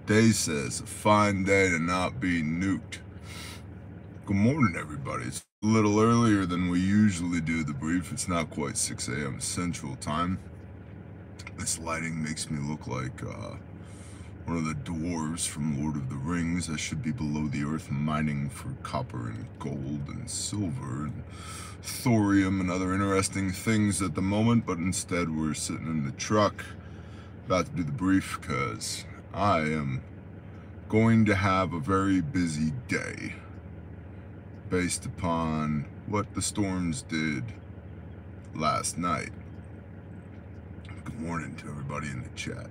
Day says, a fine day to not be nuked. Good morning, everybody. It's a little earlier than we usually do the brief. It's not quite 6 a.m. Central Time. This lighting makes me look like one of the dwarves from Lord of the Rings. I should be below the earth mining for copper and gold and silver and thorium and other interesting things at the moment, but instead we're sitting in the truck about to do the brief because I am going to have a very busy day based upon what the storms did last night. Good morning to everybody in the chat.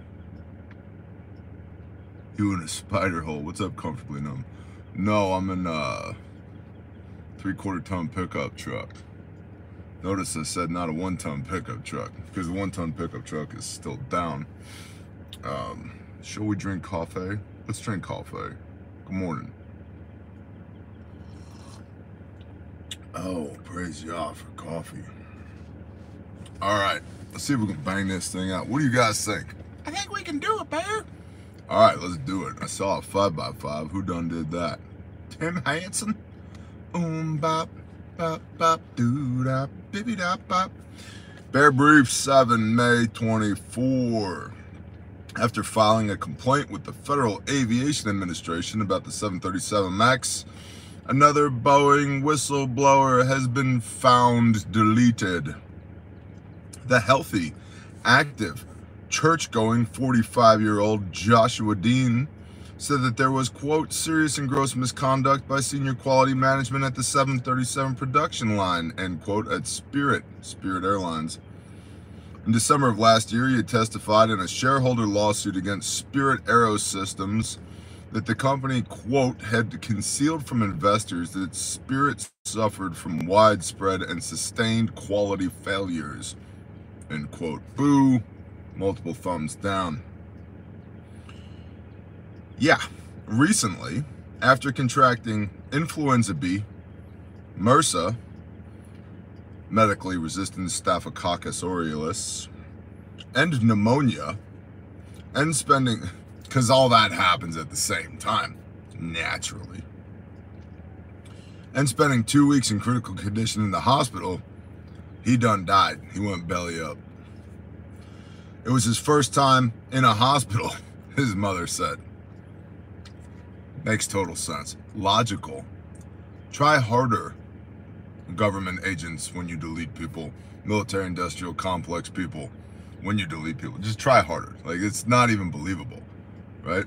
You in a spider hole? What's up, comfortably numb? No, I'm in a 3/4 ton pickup truck. Notice I said not a 1 ton pickup truck because the 1 ton pickup truck is still down. Shall we drink coffee? Let's drink coffee. Good morning. Oh, praise Yah for coffee. All right, let's see if we can bang this thing out. What do you guys think? I think we can do it, Bear. All right, let's do it. I saw a 5x5. Who done did that? Tim Hansen? Bop, bop, bop, doo da, bibby da, bop. Bear Brief 7 May 24. After filing a complaint with the Federal Aviation Administration about the 737 MAX, another Boeing whistleblower has been found deleted. The healthy, active, church-going 45-year-old Joshua Dean said that there was, quote, serious and gross misconduct by senior quality management at the 737 production line, end quote, at Spirit Airlines. In December of last year, he had testified in a shareholder lawsuit against Spirit Aerosystems that the company, quote, had concealed from investors that Spirit suffered from widespread and sustained quality failures, end quote. Boo, multiple thumbs down. Yeah, recently, after contracting influenza B, MRSA, medically resistant Staphylococcus aureus, and pneumonia, and spending, because all that happens at the same time, naturally, and spending 2 weeks in critical condition in the hospital, he done died. He went belly up. It was his first time in a hospital, his mother said. Makes total sense. Logical. Try harder, government agents, when you delete people. Military industrial complex people, when you delete people. Just try harder. Like, it's not even believable, right?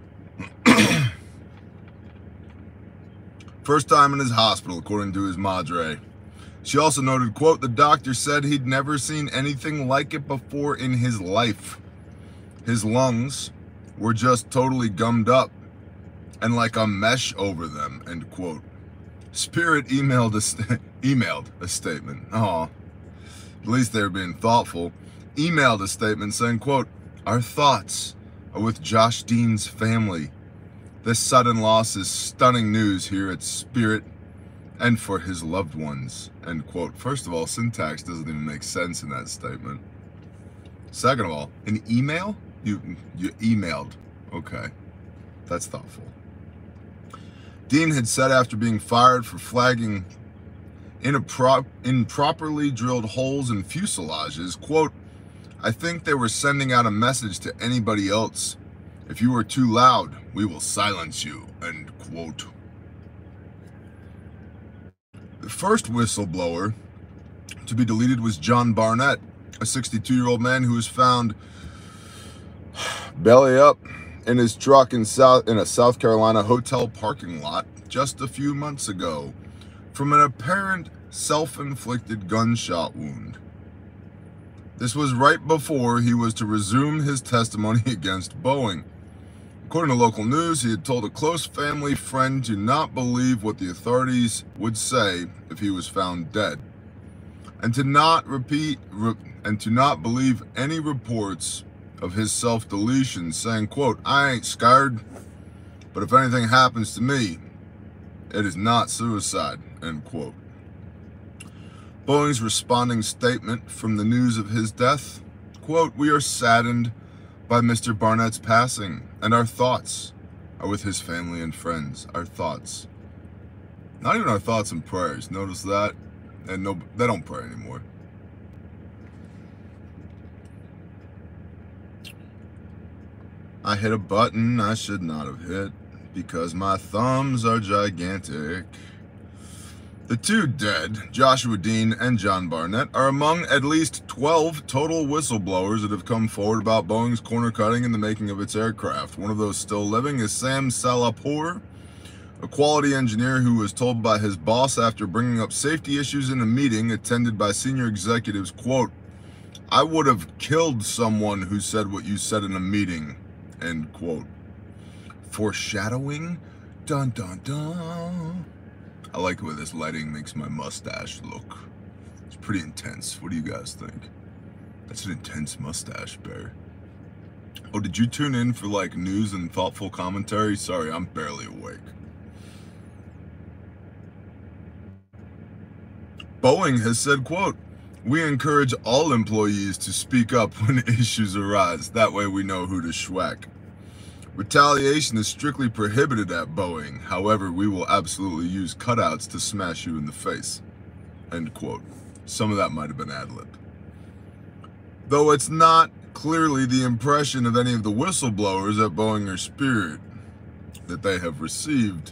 First time in his hospital, according to his madre. She also noted, quote, the doctor said he'd never seen anything like it before in his life. His lungs were just totally gummed up and like a mesh over them, end quote. Spirit emailed a statement. Aw, at least they were being thoughtful. Emailed a statement saying, quote, our thoughts are with Josh Dean's family. This sudden loss is stunning news here at Spirit and for his loved ones, end quote. First of all, syntax doesn't even make sense in that statement. Second of all, an email? You emailed. Okay, that's thoughtful. Dean had said after being fired for flagging improperly drilled holes in fuselages, quote, I think they were sending out a message to anybody else. If you are too loud, we will silence you, end quote. The first whistleblower to be deleted was John Barnett, a 62-year-old man who was found belly up in his truck in a South Carolina hotel parking lot just a few months ago from an apparent self-inflicted gunshot wound. This was right before he was to resume his testimony against Boeing. According to local news, he had told a close family friend to not believe what the authorities would say if he was found dead, and to not believe any reports of his self-deletion, saying, quote, I ain't scared, but if anything happens to me, it is not suicide, end quote. Boeing's responding statement from the news of his death, quote, we are saddened by Mr. Barnett's passing, and our thoughts are with his family and friends. Our thoughts. Not even our thoughts and prayers. Notice that? And no, they don't pray anymore. I hit a button I should not have hit because my thumbs are gigantic. The two dead, Joshua Dean and John Barnett, are among at least 12 total whistleblowers that have come forward about Boeing's corner cutting in the making of its aircraft. One of those still living is Sam Salahpour, a quality engineer who was told by his boss after bringing up safety issues in a meeting attended by senior executives, quote, "I would have killed someone who said what you said in a meeting," end quote. Foreshadowing? Dun dun dun. I like the way this lighting makes my mustache look. It's pretty intense. What do you guys think? That's an intense mustache, Bear. Oh, did you tune in for like news and thoughtful commentary? Sorry, I'm barely awake. Boeing has said, quote, "We encourage all employees to speak up when issues arise. That way we know who to schwack. Retaliation is strictly prohibited at Boeing. However, we will absolutely use cutouts to smash you in the face," end quote. Some of that might have been ad-libbed. Though it's not clearly the impression of any of the whistleblowers at Boeing or Spirit that they have received,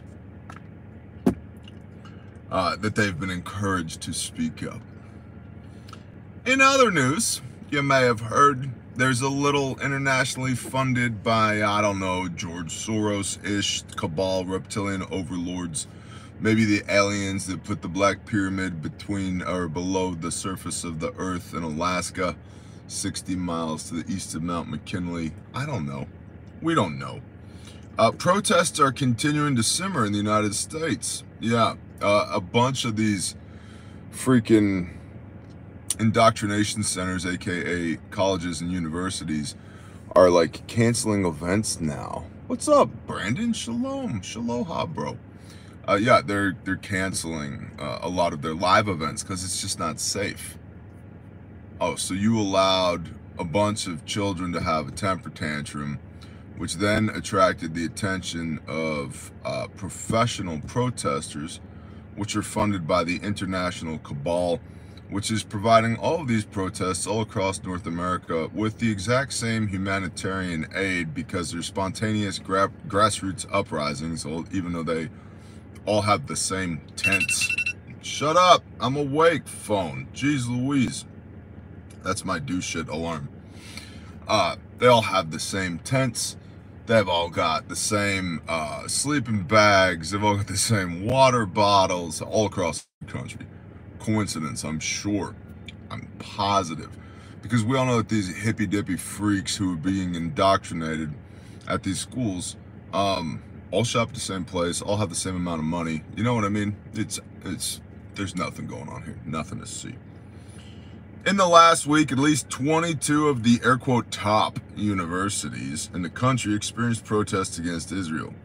that they've been encouraged to speak up. In other news, you may have heard there's a little internationally funded by, I don't know, George Soros-ish cabal reptilian overlords, maybe the aliens that put the Black Pyramid between or below the surface of the earth in Alaska, 60 miles to the east of Mount McKinley. I don't know. We don't know. Protests are continuing to simmer in the United States. Yeah, a bunch of these freaking indoctrination centers, aka colleges and universities, are like canceling events now. What's up, Brandon? Shalom, shaloha, bro. Yeah, they're canceling a lot of their live events because it's just not safe. Oh, so you allowed a bunch of children to have a temper tantrum, which then attracted the attention of professional protesters, which are funded by the international cabal, which is providing all of these protests all across North America with the exact same humanitarian aid because they're spontaneous grassroots uprisings, even though they all have the same tents. Shut up, I'm awake, phone. Jeez Louise. That's my do shit alarm. They all have the same tents. They've all got the same sleeping bags. They've all got the same water bottles all across the country. Coincidence, I'm sure. I'm positive. Because we all know that these hippy-dippy freaks who are being indoctrinated at these schools all shop at the same place, all have the same amount of money. You know what I mean? There's nothing going on here. Nothing to see. In the last week, at least 22 of the air quote top universities in the country experienced protests against Israel.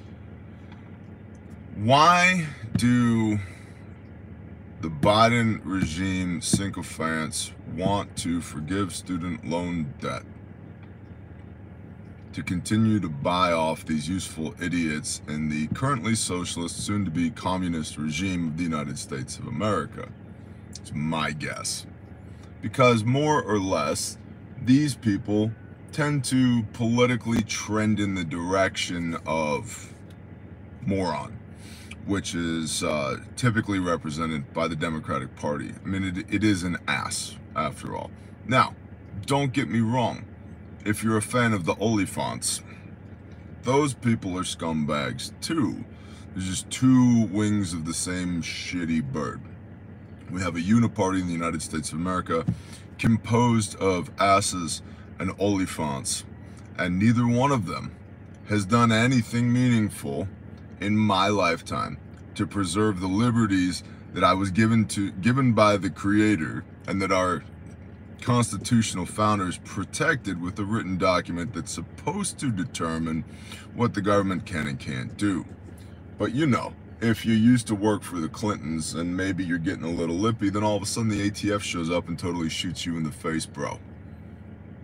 Why do the Biden regime sycophants want to forgive student loan debt to continue to buy off these useful idiots in the currently socialist, soon-to-be communist regime of the United States of America? It's my guess. Because more or less, these people tend to politically trend in the direction of moron, which is typically represented by the Democratic Party. I mean, it is an ass, after all. Now, don't get me wrong. If you're a fan of the Oliphants, those people are scumbags too. There's just two wings of the same shitty bird. We have a uniparty in the United States of America composed of asses and Oliphants, and neither one of them has done anything meaningful in my lifetime to preserve the liberties that I was given by the Creator and that our constitutional founders protected with a written document that's supposed to determine what the government can and can't do. But you know, if you used to work for the Clintons and maybe you're getting a little lippy, then all of a sudden the ATF shows up and totally shoots you in the face, bro.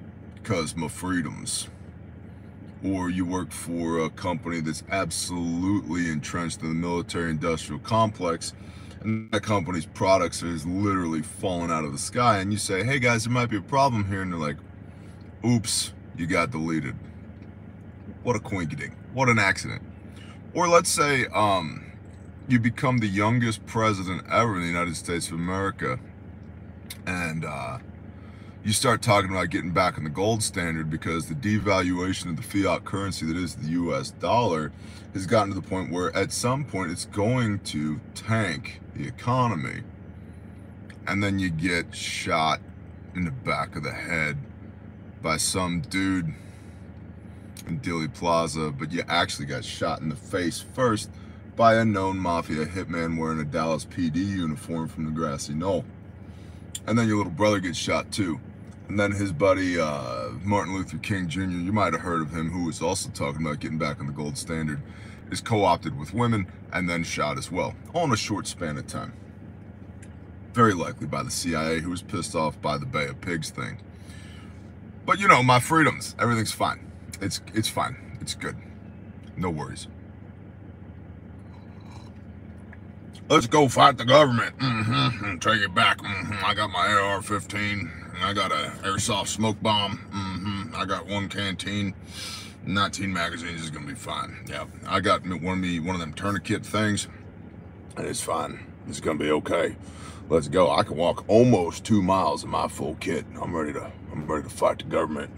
because my freedoms. Or you work for a company that's absolutely entrenched in the military-industrial complex, and that company's products is literally falling out of the sky, and you say, hey guys, there might be a problem here, and they're like, oops, you got deleted. What a coinkydink. What an accident. Or let's say you become the youngest president ever in the United States of America, and you start talking about getting back on the gold standard because the devaluation of the fiat currency that is the US dollar has gotten to the point where at some point it's going to tank the economy. And then you get shot in the back of the head by some dude in Dealey Plaza, but you actually got shot in the face first by a known mafia hitman wearing a Dallas PD uniform from the grassy knoll. And then your little brother gets shot too. And then his buddy, Martin Luther King Jr., you might have heard of him, who was also talking about getting back on the gold standard, is co-opted with women and then shot as well, all in a short span of time. Very likely by the CIA, who was pissed off by the Bay of Pigs thing. But you know, my freedoms, everything's fine. It's fine. It's good. No worries. Let's go fight the government. Take it back. I got my AR-15. I got an airsoft smoke bomb. I got one canteen. 19 magazines is gonna be fine. Yeah, I got one of them tourniquet things, and it's fine. It's gonna be okay. Let's go. I can walk almost 2 miles in my full kit. I'm ready to fight the government.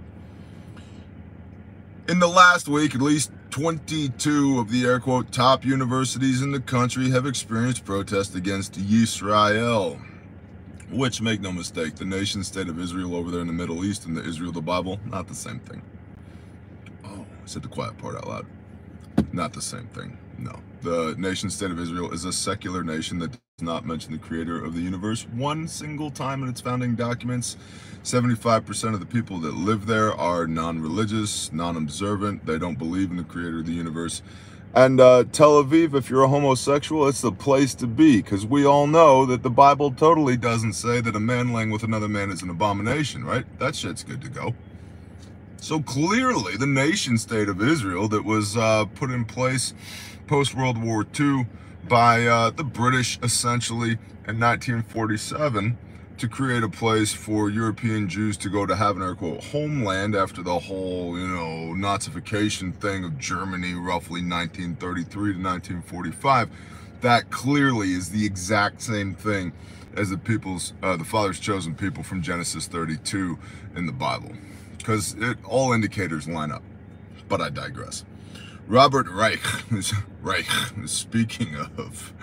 In the last week, at least 22 of the air quote top universities in the country have experienced protests against Israel, which, make no mistake, the nation state of Israel over there in the Middle East and the Israel of the Bible, not the same thing. Oh, I said the quiet part out loud. Not the same thing. No. The nation state of Israel is a secular nation that does not mention the creator of the universe one single time in its founding documents. 75% of the people that live there are non-religious, non-observant. They don't believe in the creator of the universe. And Tel Aviv, if you're a homosexual, it's the place to be, because we all know that the Bible totally doesn't say that a man laying with another man is an abomination, right? That shit's good to go. So clearly, the nation state of Israel that was put in place post-World War II by the British, essentially, in 1947, to create a place for European Jews to go to have an air quote homeland after the whole, you know, Nazification thing of Germany, roughly 1933 to 1945. That clearly is the exact same thing as the Father's chosen people from Genesis 32 in the Bible, because all indicators line up. But I digress. Robert Reich, speaking of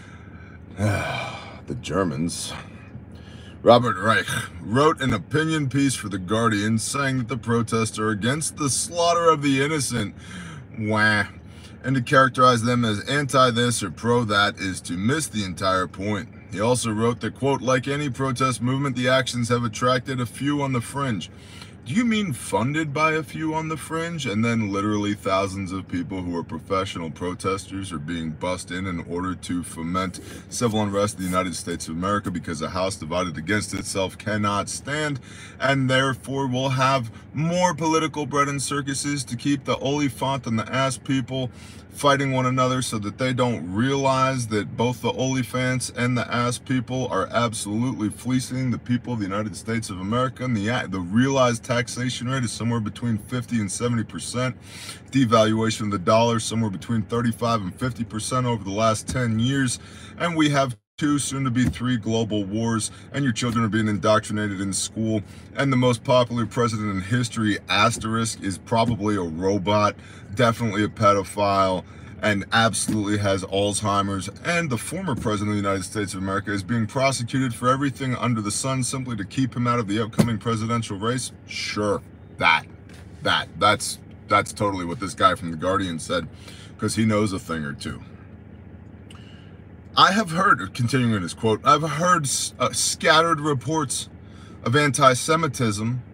the Germans, Robert Reich wrote an opinion piece for The Guardian saying that the protests are against the slaughter of the innocent, and to characterize them as anti-this or pro-that is to miss the entire point. He also wrote that, quote, like any protest movement, the actions have attracted a few on the fringe. Do you mean funded by a few on the fringe, and then literally thousands of people who are professional protesters are being bussed in order to foment civil unrest in the United States of America because a house divided against itself cannot stand, and therefore will have more political bread and circuses to keep the Oliphant and the ass people fighting one another so that they don't realize that both the Oliphants and the ass people are absolutely fleecing the people of the United States of America, and the realized taxation rate is somewhere between 50 and 70%. Devaluation of the dollar somewhere between 35 and 50% over the last 10 years. And we have 2, soon to be 3 global wars, and your children are being indoctrinated in school. And the most popular president in history, asterisk, is probably a robot, definitely a pedophile, and absolutely has Alzheimer's. And the former president of the United States of America is being prosecuted for everything under the sun simply to keep him out of the upcoming presidential race. Sure, that's totally what this guy from The Guardian said, because he knows a thing or two. I have heard, continuing in his quote, I've heard scattered reports of anti-Semitism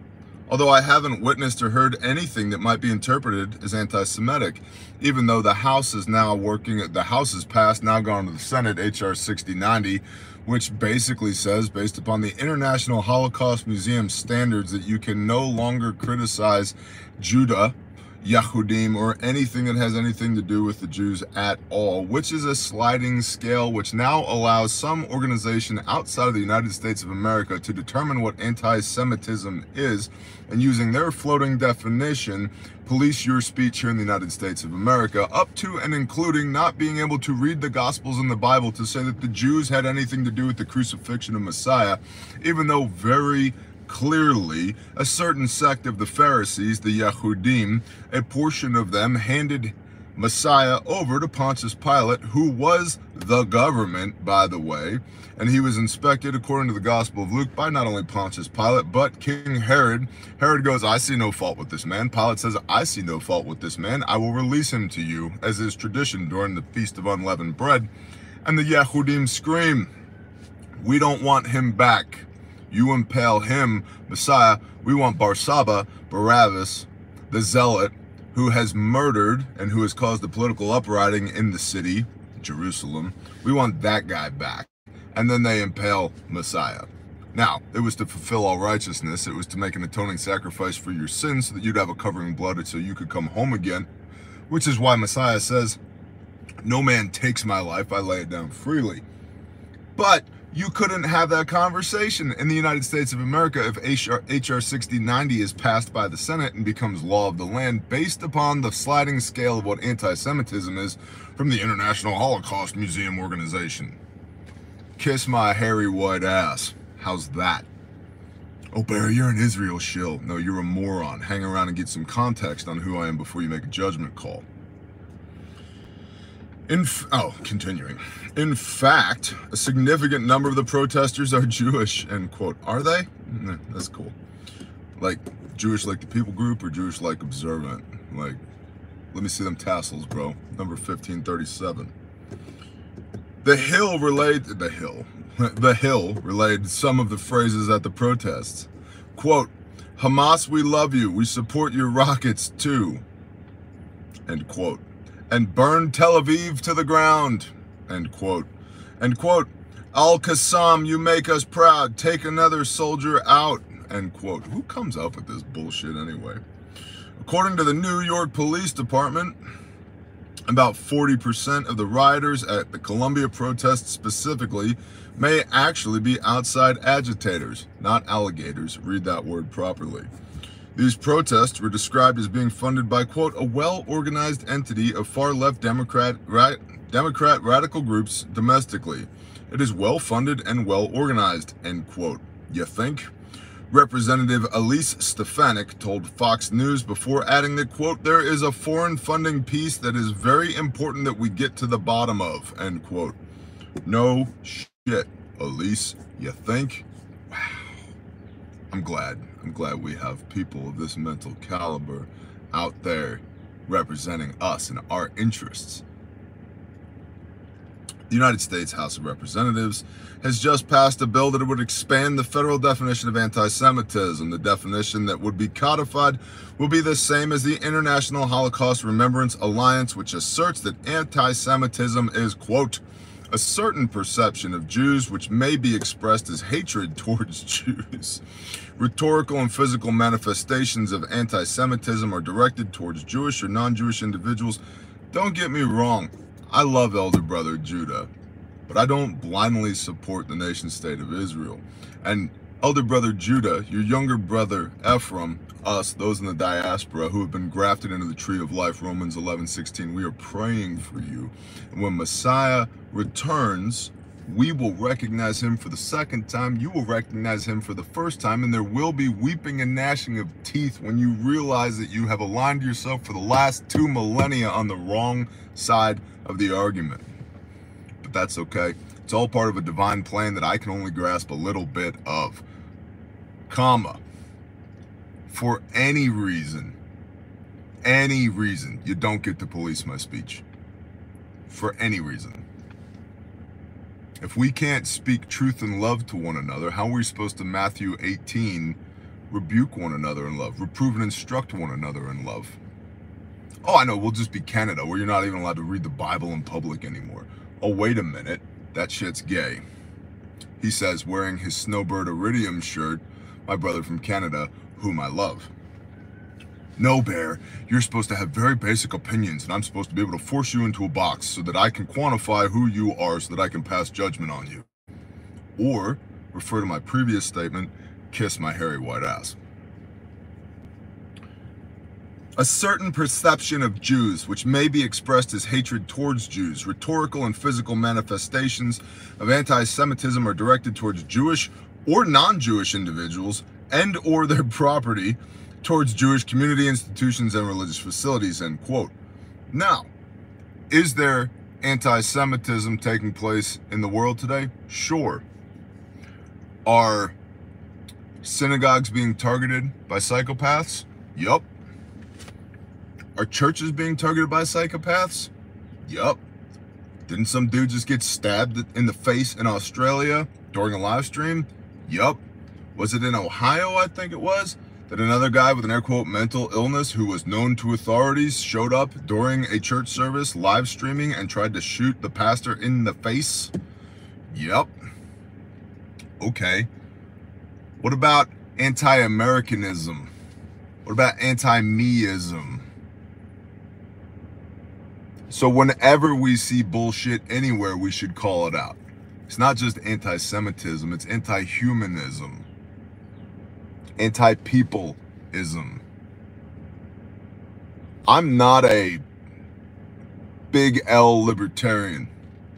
although I haven't witnessed or heard anything that might be interpreted as anti-Semitic, even though the House is now the House has passed, now gone to the Senate, H.R. 6090, which basically says, based upon the International Holocaust Museum standards, that you can no longer criticize Judah, Yahudim, or anything that has anything to do with the Jews at all, which is a sliding scale which now allows some organization outside of the United States of America to determine what anti-Semitism is, and using their floating definition, police your speech here in the United States of America, up to and including not being able to read the Gospels in the Bible to say that the Jews had anything to do with the crucifixion of Messiah, even though very clearly a certain sect of the Pharisees, the Yahudim, a portion of them handed Messiah over to Pontius Pilate, who was the government, by the way, and he was inspected, according to the Gospel of Luke, by not only Pontius Pilate, but King Herod. Herod goes, I see no fault with this man. Pilate says, I see no fault with this man. I will release him to you, as is tradition during the Feast of Unleavened Bread. And the Yahudim scream, we don't want him back. You impale him, Messiah. We want Barsabba, Barabbas, the zealot, who has murdered and who has caused a political uprising in the city, Jerusalem. We want that guy back. And then they impale Messiah. Now, it was to fulfill all righteousness. It was to make an atoning sacrifice for your sins so that you'd have a covering blood so you could come home again, which is why Messiah says, no man takes my life, I lay it down freely. But you couldn't have that conversation in the United States of America if H.R. 6090 is passed by the Senate and becomes law of the land based upon the sliding scale of what anti-Semitism is from the International Holocaust Museum organization. Kiss my hairy white ass. How's that? Oh, Barry, you're an Israel shill. No, you're a moron. Hang around and get some context on who I am before you make a judgment call. Continuing. In fact, a significant number of the protesters are Jewish, end quote. Are they? That's cool. Like, Jewish like the people group or Jewish like observant? Like, let me see them tassels, bro. Number 1537. The Hill relayed some of the phrases at the protests. Quote, Hamas, we love you. We support your rockets too. End quote. And burn Tel Aviv to the ground, end quote. End quote. Al-Qassam, you make us proud. Take another soldier out, end quote. Who comes up with this bullshit anyway? According to the New York Police Department, about 40% of the rioters at the Columbia protests specifically may actually be outside agitators, not alligators. Read that word properly. These protests were described as being funded by, quote, a well-organized entity of far-left Democrat radical groups domestically. It is well-funded and well-organized, end quote. You think? Representative Elise Stefanik told Fox News before adding that, quote, there is a foreign funding piece that is very important that we get to the bottom of, end quote. No shit, Elise, you think? Wow. I'm glad we have people of this mental caliber out there representing us and our interests. The United States House of Representatives has just passed a bill that would expand the federal definition of anti-Semitism. The definition that would be codified will be the same as the International Holocaust Remembrance Alliance, which asserts that anti-Semitism is, quote, a certain perception of Jews which may be expressed as hatred towards Jews. Rhetorical and physical manifestations of anti-Semitism are directed towards Jewish or non-Jewish individuals. Don't get me wrong, I love Elder Brother Judah, but I don't blindly support the nation state of Israel. And Elder Brother Judah, your younger brother Ephraim, us, those in the diaspora who have been grafted into the tree of life, Romans 11:16, we are praying for you. And when Messiah returns, we will recognize him for the second time. You will recognize him for the first time, and there will be weeping and gnashing of teeth when you realize that you have aligned yourself for the last 2 millennia on the wrong side of the argument. But that's okay. It's all part of a divine plan that I can only grasp a little bit of. Comma. For any reason, you don't get to police my speech. For any reason. If we can't speak truth and love to one another, how are we supposed to Matthew 18 rebuke one another in love, reprove and instruct one another in love. Oh, I know, we'll just be Canada, where you're not even allowed to read the Bible in public anymore. Oh, wait a minute, that shit's gay. He says, wearing his Snowbird Iridium shirt, my brother from Canada, whom I love. No, Bear, you're supposed to have very basic opinions, and I'm supposed to be able to force you into a box so that I can quantify who you are so that I can pass judgment on you. Or, refer to my previous statement, kiss my hairy white ass. A certain perception of Jews, which may be expressed as hatred towards Jews, rhetorical and physical manifestations of anti-Semitism are directed towards Jewish or non-Jewish individuals and or their property, towards Jewish community institutions and religious facilities, end quote. Now, is there anti-Semitism taking place in the world today? Sure. Are synagogues being targeted by psychopaths? Yup. Are churches being targeted by psychopaths? Yup. Didn't some dude just get stabbed in the face in Australia during a live stream? Yup. Was it in Ohio, I think it was, that another guy with an air quote mental illness who was known to authorities showed up during a church service live streaming and tried to shoot the pastor in the face? Yep. Okay. What about anti-Americanism? What about anti-meism? So whenever we see bullshit anywhere, we should call it out. It's not just anti-Semitism, it's anti-humanism. Anti-peopleism. I'm not a big L libertarian.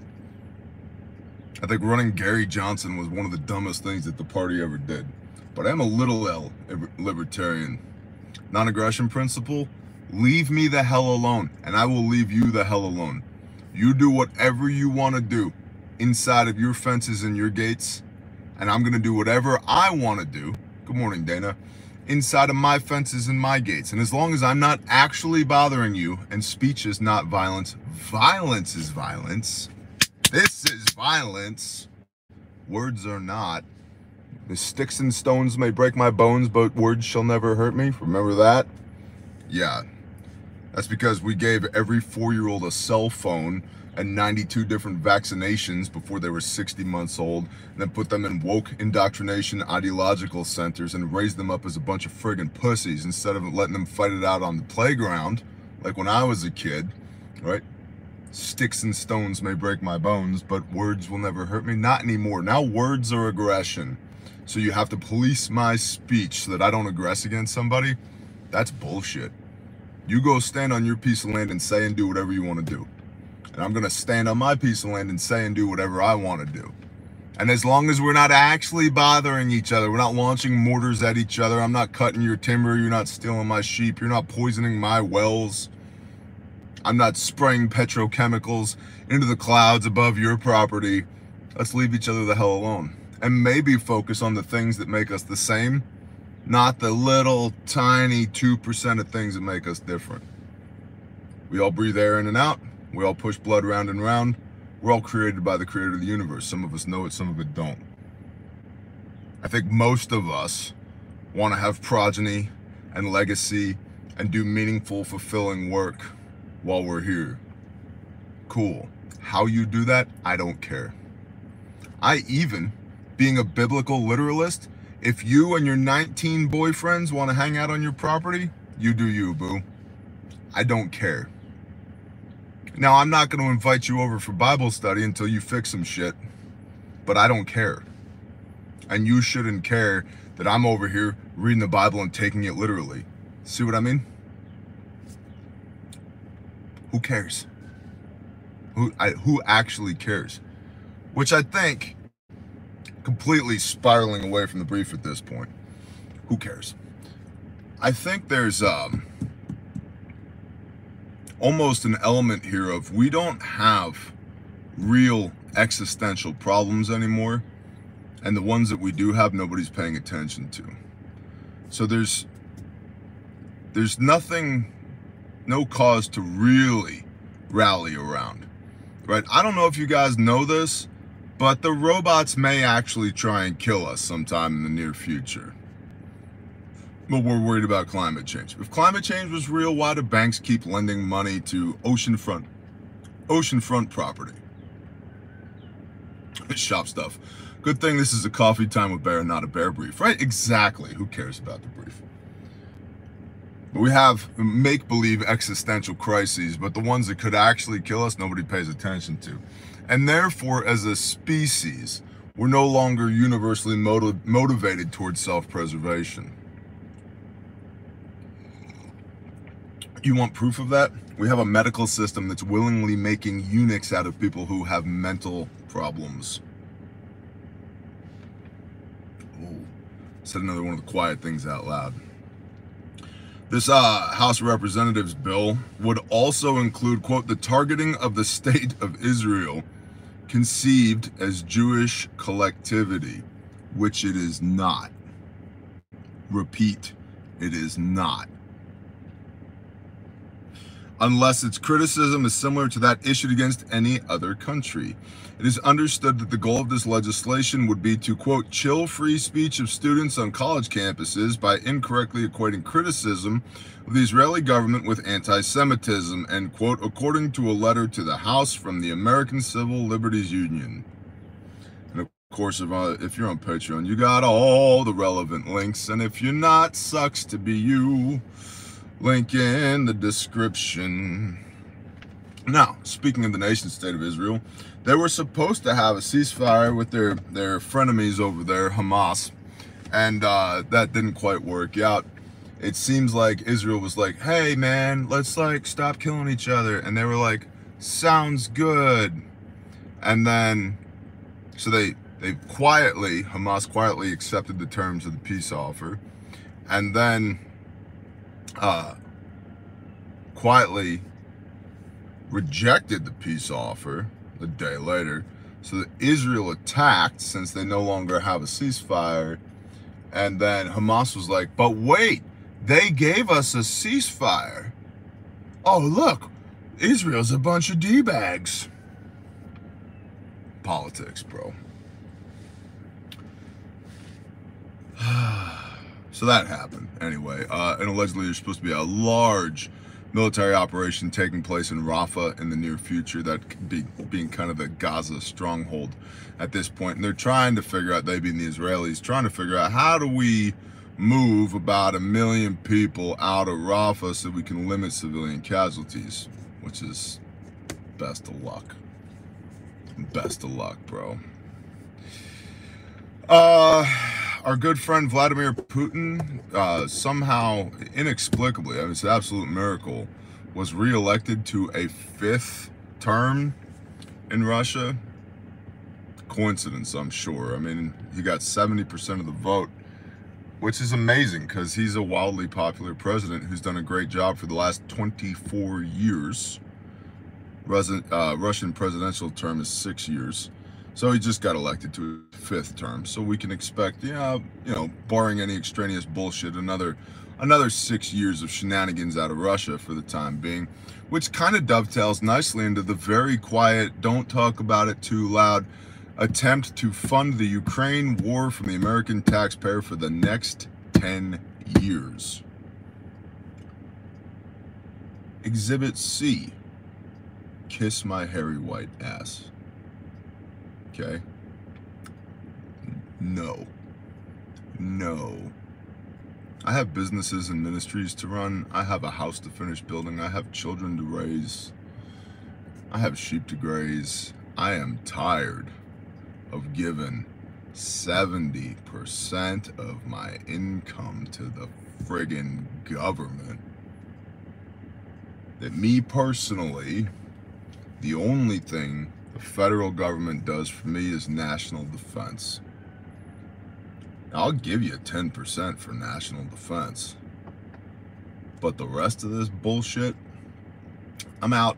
I think running Gary Johnson was one of the dumbest things that the party ever did. But I am a little L libertarian. Non-aggression principle, leave me the hell alone, and I will leave you the hell alone. You do whatever you want to do inside of your fences and your gates, and I'm going to do whatever I want to do. Good morning, Dana. Inside of my fences and my gates. And as long as I'm not actually bothering you, and speech is not violence, violence is violence. This is violence. Words are not. The sticks and stones may break my bones, but words shall never hurt me. Remember that? Yeah. That's because we gave every 4-year-old a cell phone and 92 different vaccinations before they were 60 months old, and then put them in woke indoctrination ideological centers and raised them up as a bunch of friggin' pussies instead of letting them fight it out on the playground like when I was a kid, right? Sticks and stones may break my bones, but words will never hurt me. Not anymore. Now words are aggression. So you have to police my speech so that I don't aggress against somebody. That's bullshit. You go stand on your piece of land and say and do whatever you want to do. And I'm going to stand on my piece of land and say and do whatever I want to do. And as long as we're not actually bothering each other, we're not launching mortars at each other, I'm not cutting your timber, you're not stealing my sheep, you're not poisoning my wells, I'm not spraying petrochemicals into the clouds above your property, let's leave each other the hell alone. And maybe focus on the things that make us the same, not the little tiny 2% of things that make us different. We all breathe air in and out. We all push blood round and round. We're all created by the creator of the universe. Some of us know it, some of it don't. I think most of us want to have progeny and legacy and do meaningful, fulfilling work while we're here. Cool. How you do that, I don't care. I even, being a biblical literalist, if you and your 19 boyfriends want to hang out on your property, you do you, boo. I don't care. Now, I'm not going to invite you over for Bible study until you fix some shit, but I don't care. And you shouldn't care that I'm over here reading the Bible and taking it literally. See what I mean? Who cares? Who actually cares? Which I think, completely spiraling away from the brief at this point. Who cares? I think there's almost an element here of we don't have real existential problems anymore, and the ones that we do have, nobody's paying attention to. So there's nothing, no cause to really rally around, right? I don't know if you guys know this, but the robots may actually try and kill us sometime in the near future. But we're worried about climate change. If climate change was real, why do banks keep lending money to oceanfront property? Shop stuff. Good thing this is a coffee time with Bear, not a Bear brief, right? Exactly. Who cares about the brief? But we have make-believe existential crises, but the ones that could actually kill us, nobody pays attention to. And therefore, as a species, we're no longer universally motivated towards self-preservation. You want proof of that? We have a medical system that's willingly making eunuchs out of people who have mental problems. Oh, said another one of the quiet things out loud. This House of Representatives bill would also include, quote, the targeting of the state of Israel conceived as Jewish collectivity, which it is not. Repeat, it is not. Unless its criticism is similar to that issued against any other country. It is understood that the goal of this legislation would be to, quote, chill free speech of students on college campuses by incorrectly equating criticism of the Israeli government with anti-Semitism, end quote, according to a letter to the House from the American Civil Liberties Union. And of course, if you're on Patreon, you got all the relevant links, and if you're not, sucks to be you. Link in the description. Now, speaking of the nation state of Israel, they were supposed to have a ceasefire with their frenemies over there, Hamas, and that didn't quite work out. It seems like Israel was like, hey man, let's like stop killing each other, and they were like, sounds good. And then, so Hamas quietly accepted the terms of the peace offer, and then quietly rejected the peace offer a day later. So that Israel attacked since they no longer have a ceasefire. And then Hamas was like, but wait, they gave us a ceasefire. Oh, look, Israel's a bunch of D-bags. Politics, bro. So that happened anyway, and allegedly there's supposed to be a large military operation taking place in Rafah in the near future, that could be being kind of the Gaza stronghold at this point. And they're trying to figure out, they being the Israelis, trying to figure out how do we move about 1 million people out of Rafah so we can limit civilian casualties, which is best of luck. Best of luck, bro. Our good friend Vladimir Putin, somehow, inexplicably, I mean, it's an absolute miracle, was reelected to a 5th term in Russia. Coincidence, I'm sure. I mean, he got 70% of the vote, which is amazing because he's a wildly popular president who's done a great job for the last 24 years. Russian presidential term is 6 years. So he just got elected to a 5th term. So we can expect, barring any extraneous bullshit, another 6 years of shenanigans out of Russia for the time being, which kind of dovetails nicely into the very quiet, don't talk about it too loud, attempt to fund the Ukraine war from the American taxpayer for the next 10 years. Exhibit C, kiss my hairy white ass. Okay? No. I have businesses and ministries to run. I have a house to finish building. I have children to raise. I have sheep to graze. I am tired of giving 70% of my income to the friggin' government. That me personally, the only thing the federal government does for me is national defense. I'll give you 10% for national defense. But the rest of this bullshit, I'm out.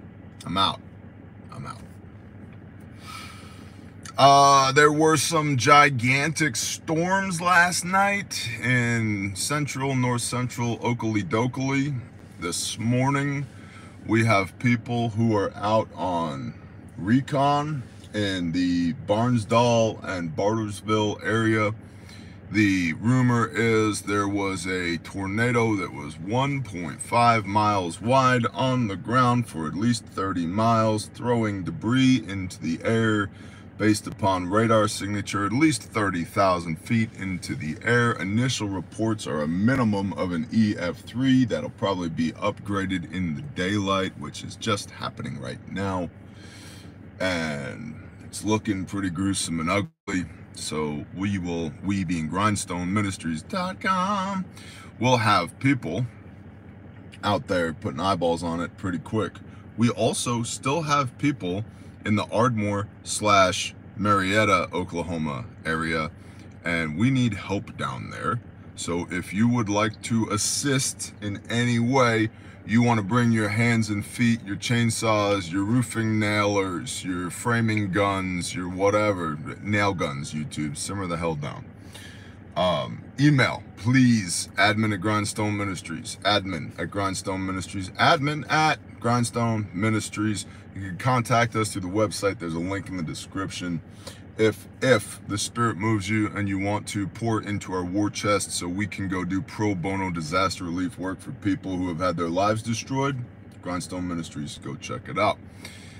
There were some gigantic storms last night in north central Oakley-Dokley. This morning, we have people who are out on recon in the Barnsdall and Bartlesville area The rumor is there was a tornado that was 1.5 miles wide on the ground for at least 30 miles, throwing debris into the air based upon radar signature at least 30,000 feet into the air. Initial reports are a minimum of an EF3 that'll probably be upgraded in the daylight, which is just happening right now. And it's looking pretty gruesome and ugly. So we being grindstoneministries.com, will have people out there putting eyeballs on it pretty quick. We also still have people in the Ardmore / Marietta, Oklahoma area, and we need help down there. So if you would like to assist in any way, you want to bring your hands and feet, your chainsaws, your roofing nailers, your framing guns, your whatever, nail guns, YouTube, simmer the hell down. Email, please, admin at Grindstone Ministries, admin at Grindstone Ministries, admin at Grindstone Ministries. You can contact us through the website. There's a link in the description. If the spirit moves you and you want to pour into our war chest so we can go do pro bono disaster relief work for people who have had their lives destroyed, Grindstone Ministries, go check it out.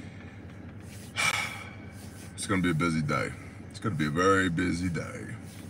It's going to be a busy day. It's going to be a very busy day.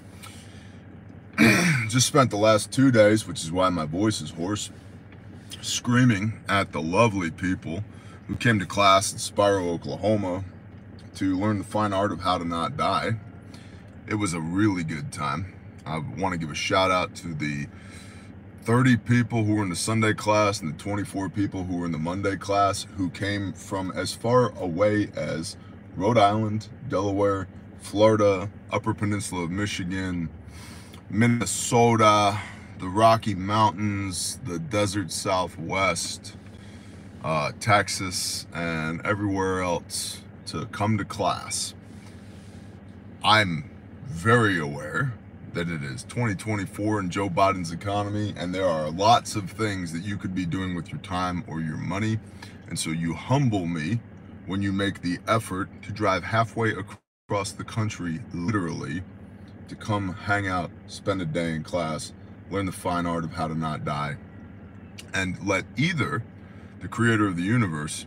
Just spent the last 2 days, which is why my voice is hoarse, screaming at the lovely people who came to class in Spiro, Oklahoma, to learn the fine art of how to not die. It was a really good time. I want to give a shout out to the 30 people who were in the Sunday class and the 24 people who were in the Monday class, who came from as far away as Rhode Island, Delaware, Florida, Upper Peninsula of Michigan, Minnesota, the Rocky Mountains, the desert Southwest, Texas, and everywhere else to come to class. I'm very aware that it is 2024 in Joe Biden's economy, and there are lots of things that you could be doing with your time or your money. And so you humble me when you make the effort to drive halfway across the country, literally, to come hang out, spend a day in class, learn the fine art of how to not die, and let either the creator of the universe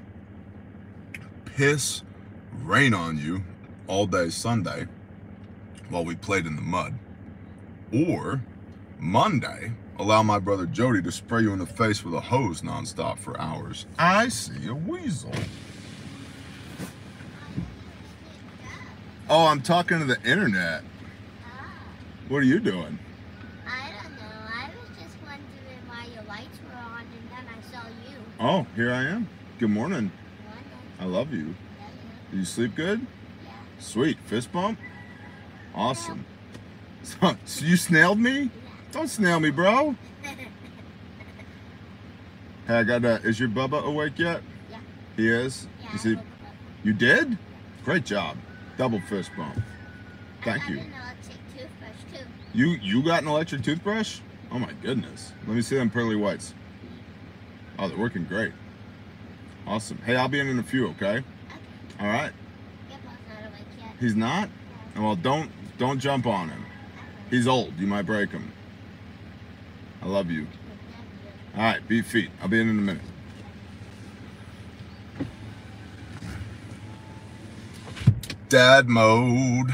piss rain on you all day Sunday while we played in the mud, or Monday allow my brother Jody to spray you in the face with a hose nonstop for hours. I see a weasel. Oh, I'm talking to the internet. What are you doing? I don't know. I was just wondering why your lights were on, and then I saw you. Oh, here I am. Good morning. Good morning. I love you. Did you sleep good? Yeah. Sweet. Fist bump? Awesome. So you snailed me? Yeah. Don't snail me, bro. Hey, I got is your Bubba awake yet? Yeah. He is? Yeah, Is he? You did? Great job. Double fist bump. Thank you. I got an electric toothbrush too. You got an electric toothbrush? Oh my goodness. Let me see them pearly whites. Oh, they're working great. Awesome. Hey, I'll be in a few, okay? Okay. All right. Your boss not awake yet. He's not? Well, don't jump on him. He's old. You might break him. I love you. All right, beat feet. I'll be in a minute. Dad mode.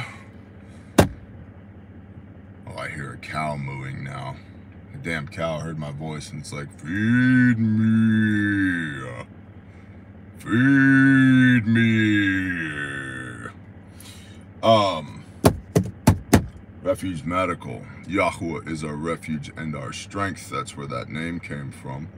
Oh, I hear a cow mooing now. A damn cow heard my voice and it's like, feed me. Feed me. Refuge Medical. Yahuwah is our refuge and our strength. That's where that name came from.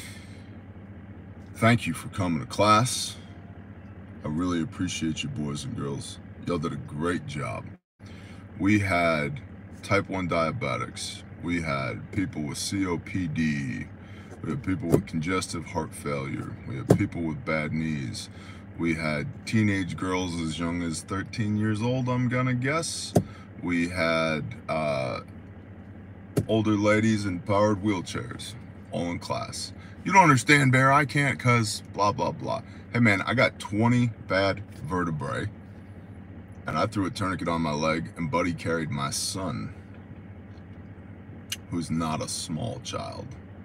Thank you for coming to class. I really appreciate you, boys and girls. Y'all did a great job. We had type 1 diabetics. We had people with COPD. We had people with congestive heart failure. We had people with bad knees. We had teenage girls as young as 13 years old, I'm gonna guess. We had older ladies in powered wheelchairs, all in class. You don't understand, Bear, I can't cause blah, blah, blah. Hey man, I got 20 bad vertebrae, and I threw a tourniquet on my leg, and Buddy carried my son. who's not a small child.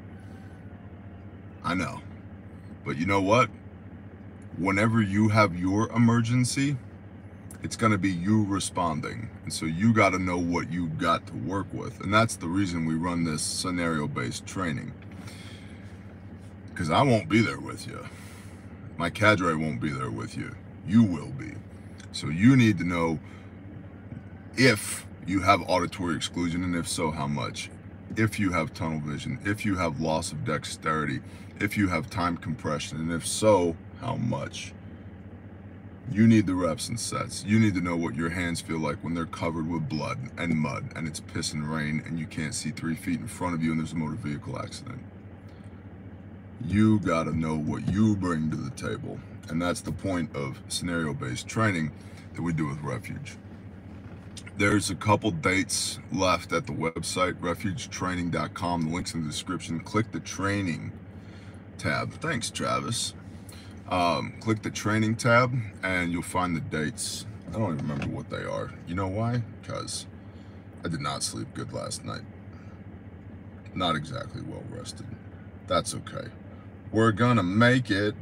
I know. But you know what? Whenever you have your emergency, it's going to be you responding. And so you got to know what you got to work with. And that's the reason we run this scenario-based training. Because I won't be there with you. My cadre won't be there with you. You will be. So you need to know if you have auditory exclusion, and if so, how much. If you have tunnel vision, if you have loss of dexterity, if you have time compression, and if so, how much. You need the reps and sets. You need to know what your hands feel like when they're covered with blood and mud and it's piss and rain and you can't see 3 feet in front of you and there's a motor vehicle accident. You got to know what you bring to the table. And that's the point of scenario-based training that we do with Refuge. There's a couple dates left at the website, refugetraining.com. The link's in the description. Click the training tab. Thanks, Travis. Click the training tab and you'll find the dates. I don't even remember what they are. You know why? Because I did not sleep good last night. Not exactly well rested. That's okay. We're gonna make it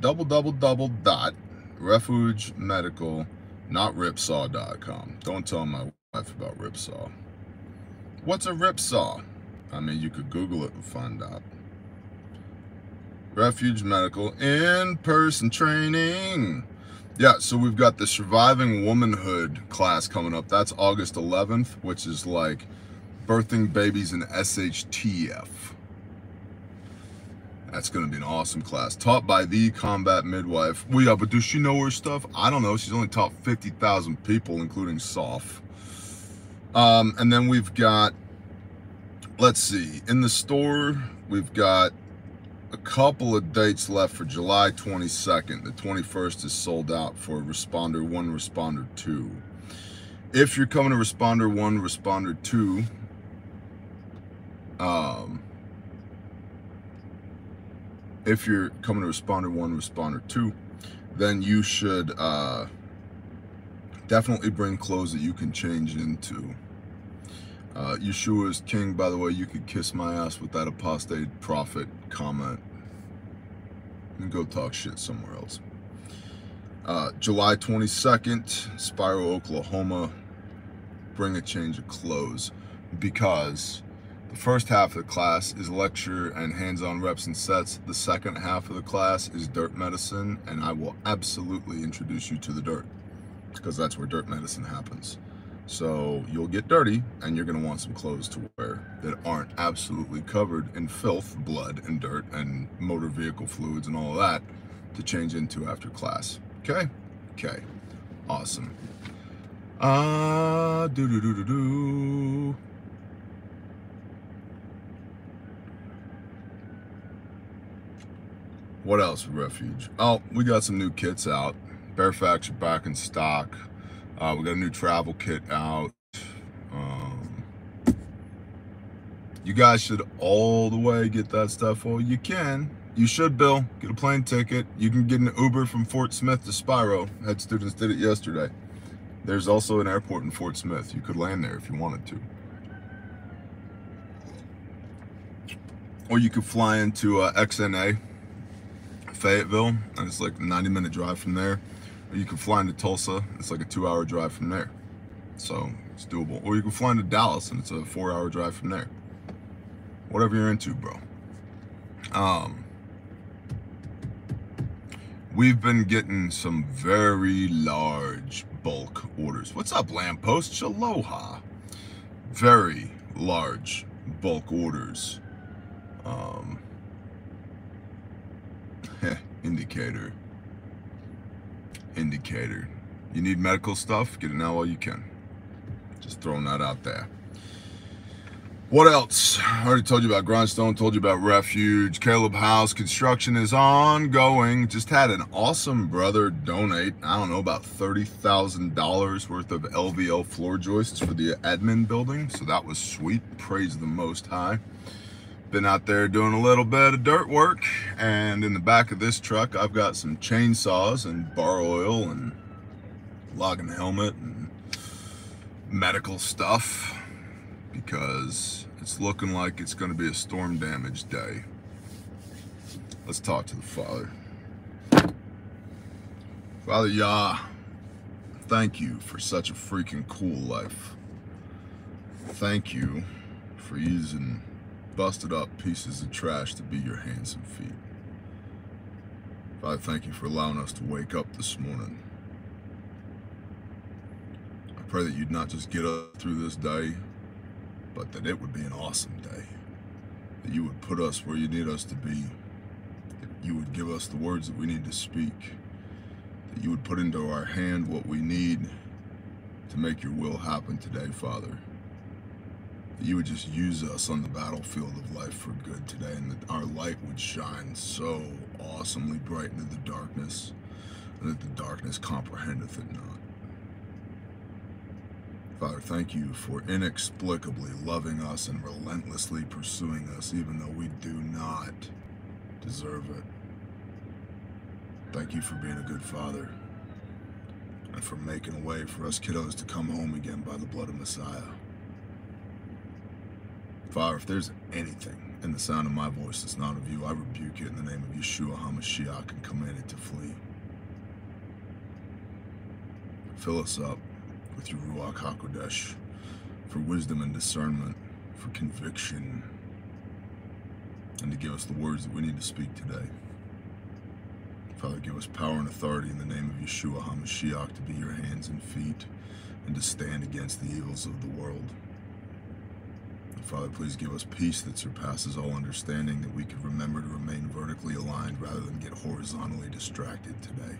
refuge medical, not ripsaw.com. Don't tell my wife about Ripsaw. What's a Ripsaw? I mean, you could Google it and find out. Refuge Medical in-person training. Yeah, so we've got the Surviving Womanhood class coming up. That's August 11th, which is like birthing babies in SHTF. That's going to be an awesome class. Taught by the combat midwife. Well, yeah, but does she know her stuff? I don't know. She's only taught 50,000 people, including SOF. And then we've got, let's see, in the store, we've got a couple of dates left for July 22nd. The 21st is sold out for Responder 1, Responder 2. If you're coming to Responder 1, Responder 2, if you're coming to Responder 1, Responder 2, then you should definitely bring clothes that you can change into. Yeshua is king, by the way. You could kiss my ass with that apostate prophet comment and go talk shit somewhere else. July 22nd, Spiro, Oklahoma. Bring a change of clothes, because the first half of the class is lecture and hands-on reps and sets. The second half of the class is dirt medicine, and I will absolutely introduce you to the dirt, because that's where dirt medicine happens. So you'll get dirty, and you're going to want some clothes to wear that aren't absolutely covered in filth, blood, and dirt, and motor vehicle fluids, and all of that to change into after class. Okay? Okay. Awesome. What else for Refuge? Oh, we got some new kits out. Bear Facts are back in stock. We got a new travel kit out. You guys should all the way get that stuff. Well, you can. You should, Bill. Get a plane ticket. You can get an Uber from Fort Smith to Spiro. Had students did it yesterday. There's also an airport in Fort Smith. You could land there if you wanted to. Or you could fly into XNA, Fayetteville, and it's like a 90-minute drive from there. Or you can fly into Tulsa. It's like a 2-hour drive from there. So it's doable. Or you can fly into Dallas, and it's a 4-hour drive from there. Whatever you're into, bro. We've been getting some very large bulk orders. What's up, Lamppost? Aloha. Very large bulk orders. Indicator. You need medical stuff? Get it now while you can. Just throwing that out there. What else? I already told you about Grindstone, told you about Refuge. Caleb House construction is ongoing. Just had an awesome brother donate, I don't know, about $30,000 worth of LVL floor joists for the admin building. So that was sweet. Praise the Most High. Been out there doing a little bit of dirt work. And in the back of this truck, I've got some chainsaws and bar oil and logging helmet and medical stuff. Because It's looking like it's going to be a storm damaged day. Let's talk to the Father. Father Yah, thank you for such a freaking cool life. Thank you for using busted up pieces of trash to be your hands and feet. Father, thank you for allowing us to wake up this morning. I pray that you'd not just get us through this day, but that it would be an awesome day. That you would put us where you need us to be. That you would give us the words that we need to speak. That you would put into our hand what we need to make your will happen today, Father. That you would just use us on the battlefield of life for good today, and that our light would shine so awesomely bright into the darkness, and that the darkness comprehendeth it not. Father, thank you for inexplicably loving us and relentlessly pursuing us, even though we do not deserve it. Thank you for being a good Father, and for making a way for us kiddos to come home again by the blood of Messiah. Father, if there's anything in the sound of my voice that's not of you, I rebuke it in the name of Yeshua HaMashiach and command it to flee. Fill us up with your Ruach HaKodesh for wisdom and discernment, for conviction, and to give us the words that we need to speak today. Father, give us power and authority in the name of Yeshua HaMashiach to be your hands and feet and to stand against the evils of the world. And Father, please give us peace that surpasses all understanding, that we could remember to remain vertically aligned rather than get horizontally distracted today.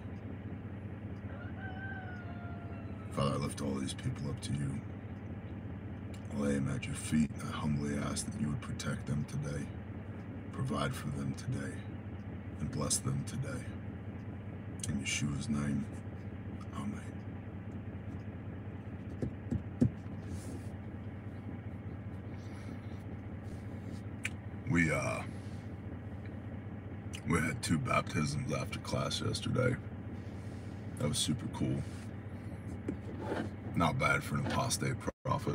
Father, I lift all these people up to you. I lay them at your feet, and I humbly ask that you would protect them today, provide for them today, and bless them today. In Yeshua's name, Amen. We had 2 baptisms after class yesterday. That was super cool. Not bad for an apostate prophet.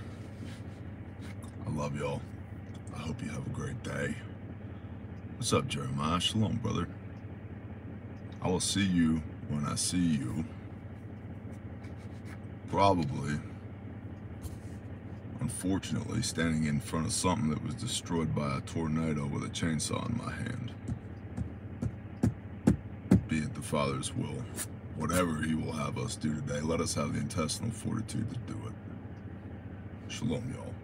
I love y'all. I hope you have a great day. What's up, Jeremiah? Shalom, brother. I will see you when I see you. Probably, unfortunately, standing in front of something that was destroyed by a tornado with a chainsaw in my hand. Be it the Father's will. Whatever he will have us do today, let us have the intestinal fortitude to do it. Shalom, y'all.